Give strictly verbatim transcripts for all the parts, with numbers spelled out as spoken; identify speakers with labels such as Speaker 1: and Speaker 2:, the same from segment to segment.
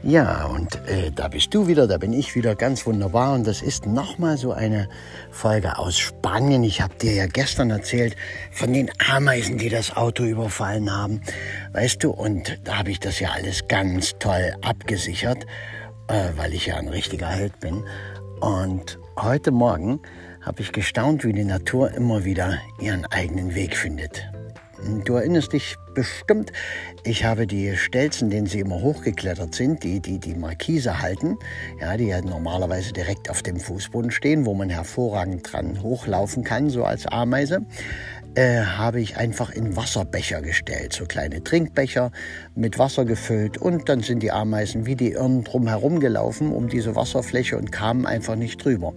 Speaker 1: Ja, und äh, da bist du wieder, da bin ich wieder, ganz wunderbar. Und das ist nochmal so eine Folge aus Spanien. Ich habe dir ja gestern erzählt von den Ameisen, die das Auto überfallen haben. Weißt du, und da habe ich das ja alles ganz toll abgesichert, äh, weil ich ja ein richtiger Held bin. Und heute Morgen habe ich gestaunt, wie die Natur immer wieder ihren eigenen Weg findet. Du erinnerst dich bestimmt, ich habe die Stelzen, denen sie immer hochgeklettert sind, die die, die Markise halten, ja, die ja normalerweise direkt auf dem Fußboden stehen, wo man hervorragend dran hochlaufen kann, so als Ameise, äh, habe ich einfach in Wasserbecher gestellt, so kleine Trinkbecher mit Wasser gefüllt, und dann sind die Ameisen wie die Irren drumherum gelaufen um diese Wasserfläche und kamen einfach nicht drüber.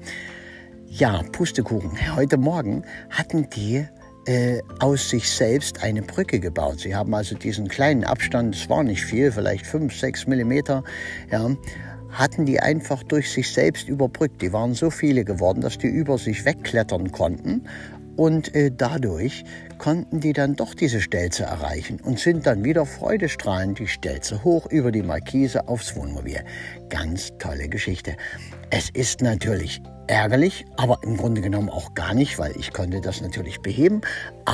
Speaker 1: Ja, Pustekuchen, heute Morgen hatten die Äh, aus sich selbst eine Brücke gebaut. Sie haben also diesen kleinen Abstand, es war nicht viel, vielleicht fünf, sechs Millimeter, ja, hatten die einfach durch sich selbst überbrückt. Die waren so viele geworden, dass die über sich wegklettern konnten, und äh, dadurch konnten die dann doch diese Stelze erreichen und sind dann wieder freudestrahlend die Stelze hoch über die Markise aufs Wohnmobil. Ganz tolle Geschichte. Es ist natürlich ärgerlich, aber im Grunde genommen auch gar nicht, weil ich konnte das natürlich beheben.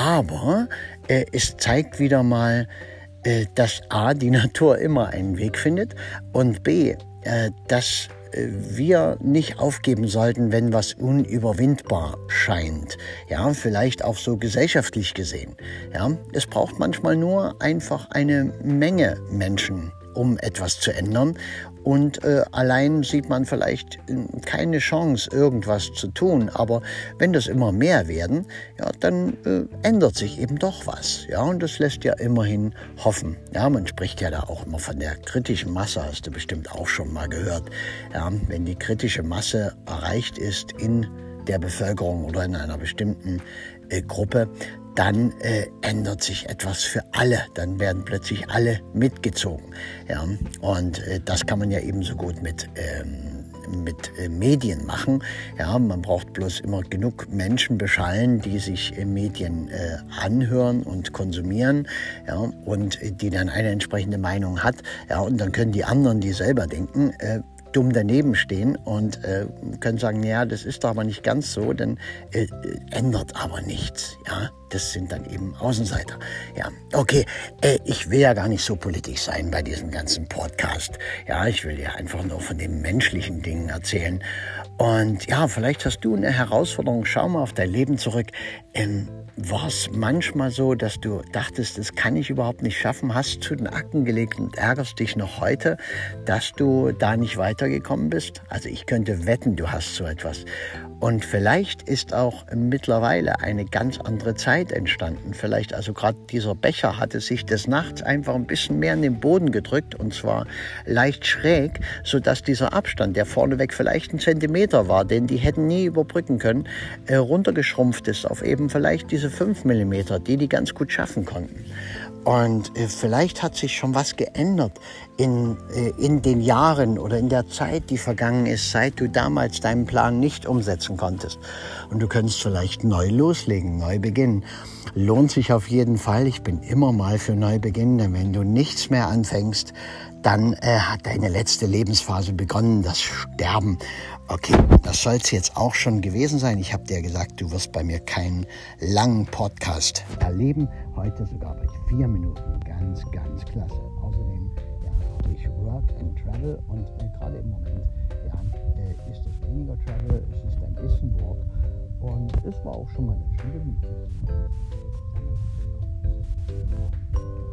Speaker 1: Aber äh, es zeigt wieder mal, äh, dass A, die Natur immer einen Weg findet, und B, äh, dass äh, wir nicht aufgeben sollten, wenn was unüberwindbar scheint. Ja, vielleicht auch so gesellschaftlich gesehen. Ja, es braucht manchmal nur einfach eine Menge Menschen, um etwas zu ändern. Und äh, allein sieht man vielleicht äh, keine Chance, irgendwas zu tun. Aber wenn das immer mehr werden, ja, dann äh, ändert sich eben doch was. Ja, und das lässt ja immerhin hoffen. Ja, man spricht ja da auch immer von der kritischen Masse, hast du bestimmt auch schon mal gehört. Ja, wenn die kritische Masse erreicht ist in der Bevölkerung oder in einer bestimmten äh, Gruppe, dann äh, ändert sich etwas für alle. Dann werden plötzlich alle mitgezogen. Ja? Und äh, das kann man ja ebenso gut mit, ähm, mit äh, Medien machen. Ja? Man braucht bloß immer genug Menschen beschallen, die sich äh, Medien äh, anhören und konsumieren, ja? Und äh, die dann eine entsprechende Meinung hat. Ja? Und dann können die anderen, die selber denken, äh, dumm daneben stehen und äh, können sagen, ja, das ist doch aber nicht ganz so, denn äh, ändert aber nichts. Ja, das sind dann eben Außenseiter. Ja, okay, äh, ich will ja gar nicht so politisch sein bei diesem ganzen Podcast. Ja, ich will ja einfach nur von den menschlichen Dingen erzählen. Und ja, vielleicht hast du eine Herausforderung. Schau mal auf dein Leben zurück. Ähm, War es manchmal so, dass du dachtest, das kann ich überhaupt nicht schaffen, hast zu den Akten gelegt und ärgerst dich noch heute, dass du da nicht weitergekommen bist? Also ich könnte wetten, du hast so etwas. Und vielleicht ist auch mittlerweile eine ganz andere Zeit entstanden. Vielleicht, also gerade dieser Becher hatte sich des Nachts einfach ein bisschen mehr in den Boden gedrückt, und zwar leicht schräg, sodass dieser Abstand, der vorneweg vielleicht ein Zentimeter war, den die hätten nie überbrücken können, äh, runtergeschrumpft ist auf eben vielleicht diese fünf Millimeter, die die ganz gut schaffen konnten. Und äh, vielleicht hat sich schon was geändert in, äh, in den Jahren oder in der Zeit, die vergangen ist, seit du damals deinen Plan nicht umsetzen konntest. Und du könntest vielleicht neu loslegen, neu beginnen. Lohnt sich auf jeden Fall. Ich bin immer mal für Neubeginn, denn wenn du nichts mehr anfängst, dann äh, hat deine letzte Lebensphase begonnen, das Sterben. Okay, das soll es jetzt auch schon gewesen sein. Ich habe dir gesagt, du wirst bei mir keinen langen Podcast erleben. Heute sogar bei vier Minuten. Ganz, ganz klasse. Außerdem ja, habe ich Work and Travel, und äh, gerade im Moment ja, äh, ist es weniger Travel, es ist ein bisschen Work, und es war auch schon mal ganz schön gemütlich.